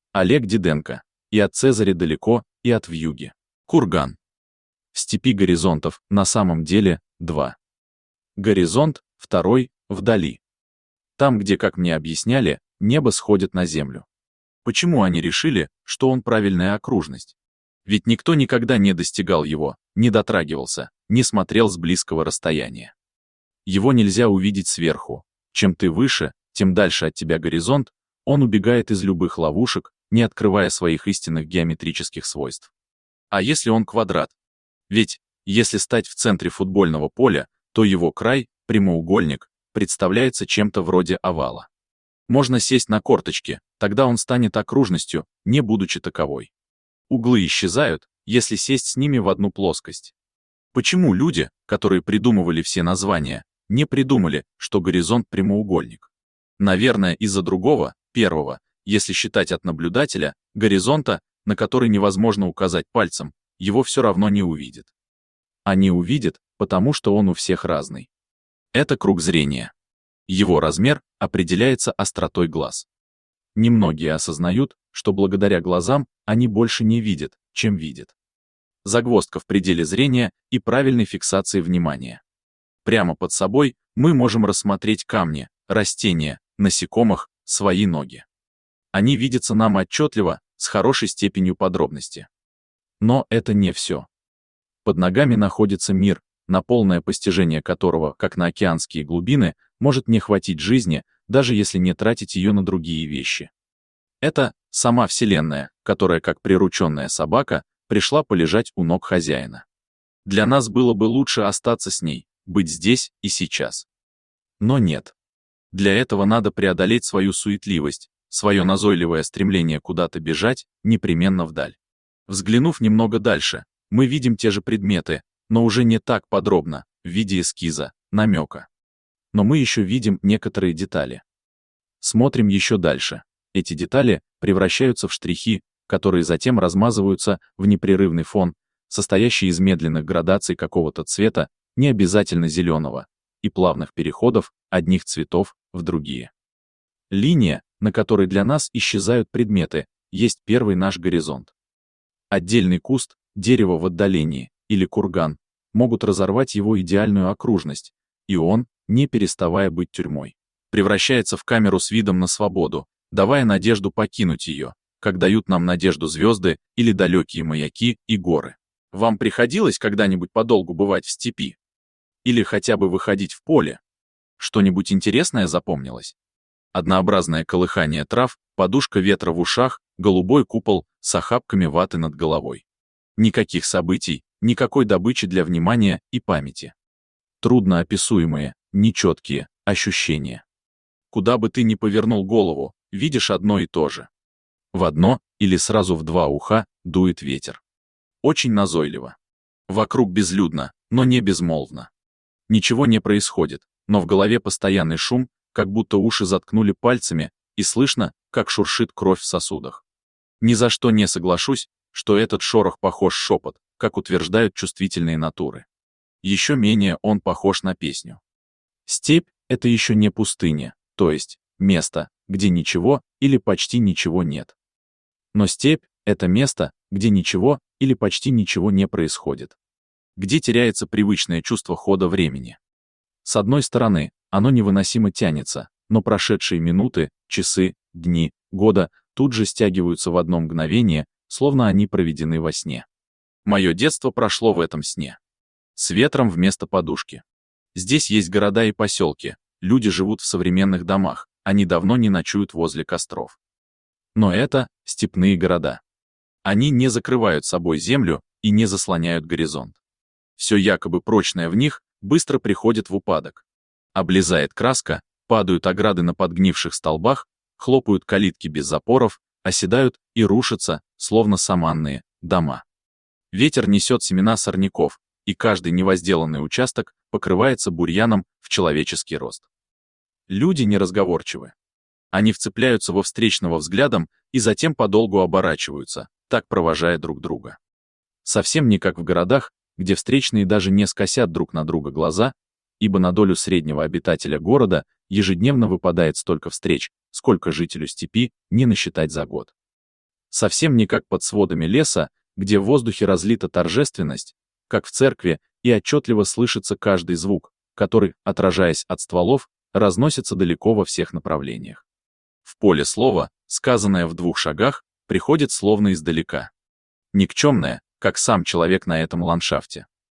Олег Диденко. И от Цезаря далеко, и от вьюги. Курган. В степи горизонтов на самом деле два. Горизонт, второй, вдали. Там, где, как мне объясняли, небо сходит на землю. Почему они решили, что он правильная окружность? Ведь никто никогда не достигал его, не дотрагивался, не смотрел с близкого расстояния. Его нельзя увидеть сверху. Чем ты выше, тем дальше от тебя горизонт, он убегает из любых ловушек, не открывая своих истинных геометрических свойств. А если он квадрат? Ведь, если стать в центре футбольного поля, то его край, прямоугольник, представляется чем-то вроде овала. Можно сесть на корточки, тогда он станет окружностью, не будучи таковой. Углы исчезают, если сесть с ними в одну плоскость. Почему люди, которые придумывали все названия, не придумали, что горизонт прямоугольник? Наверное, из-за другого, первого, если считать от наблюдателя, горизонта, на который невозможно указать пальцем, его все равно не увидит. А не увидит, потому что он у всех разный. Это круг зрения. Его размер определяется остротой глаз. Немногие осознают, что благодаря глазам они больше не видят, чем видят. Загвоздка в пределе зрения и правильной фиксации внимания. Прямо под собой мы можем рассмотреть камни, растения, насекомых, свои ноги. Они видятся нам отчетливо, с хорошей степенью подробности. Но это не все. Под ногами находится мир, на полное постижение которого, как на океанские глубины, может не хватить жизни, даже если не тратить ее на другие вещи. Это сама Вселенная, которая, как прирученная собака, пришла полежать у ног хозяина. Для нас было бы лучше остаться с ней, быть здесь и сейчас. Но нет. Для этого надо преодолеть свою суетливость, свое назойливое стремление куда-то бежать, непременно вдаль. Взглянув немного дальше, мы видим те же предметы, но уже не так подробно, в виде эскиза, намека. Но мы еще видим некоторые детали. Смотрим еще дальше. Эти детали превращаются в штрихи, которые затем размазываются в непрерывный фон, состоящий из медленных градаций какого-то цвета, не обязательно зеленого, и плавных переходов одних цветов в другие. Линия, на которой для нас исчезают предметы, есть первый наш горизонт. Отдельный куст, дерево в отдалении, или курган, могут разорвать его идеальную окружность, и он, не переставая быть тюрьмой, превращается в камеру с видом на свободу, давая надежду покинуть ее, как дают нам надежду звезды или далекие маяки и горы. Вам приходилось когда-нибудь подолгу бывать в степи? Или хотя бы выходить в поле? Что-нибудь интересное запомнилось? Однообразное колыхание трав, подушка ветра в ушах, голубой купол с охапками ваты над головой. Никаких событий, никакой добычи для внимания и памяти. Трудно описуемые, нечеткие ощущения. Куда бы ты ни повернул голову, видишь одно и то же. В одно или сразу в два уха дует ветер. Очень назойливо. Вокруг безлюдно, но не безмолвно. Ничего не происходит, но в голове постоянный шум, как будто уши заткнули пальцами, и слышно, как шуршит кровь в сосудах. Ни за что не соглашусь, что этот шорох похож шепот, как утверждают чувствительные натуры. Еще менее он похож на песню. Степь — это еще не пустыня, то есть место, где ничего или почти ничего нет. Но степь — это место, где ничего или почти ничего не происходит. Где теряется привычное чувство хода времени. С одной стороны, оно невыносимо тянется, но прошедшие минуты, часы, дни, года тут же стягиваются в одно мгновение, словно они проведены во сне. Мое детство прошло в этом сне. С ветром вместо подушки. Здесь есть города и поселки, люди живут в современных домах, они давно не ночуют возле костров. Но это степные города. Они не закрывают собой землю и не заслоняют горизонт. Все якобы прочное в них быстро приходит в упадок. Облезает краска, падают ограды на подгнивших столбах, хлопают калитки без запоров, оседают и рушатся, словно саманные, дома. Ветер несет семена сорняков, и каждый невозделанный участок покрывается бурьяном в человеческий рост. Люди неразговорчивы. Они вцепляются во встречного взглядом и затем подолгу оборачиваются, так провожая друг друга. Совсем не как в городах, где встречные даже не скосят друг на друга глаза, ибо на долю среднего обитателя города ежедневно выпадает столько встреч, сколько жителю степи не насчитать за год. Совсем не как под сводами леса, где в воздухе разлита торжественность, как в церкви, и отчетливо слышится каждый звук, который, отражаясь от стволов, разносится далеко во всех направлениях. В поле слова, сказанное в 2 шагах, приходит словно издалека. Никчемное, как сам человек на этом ландшафте.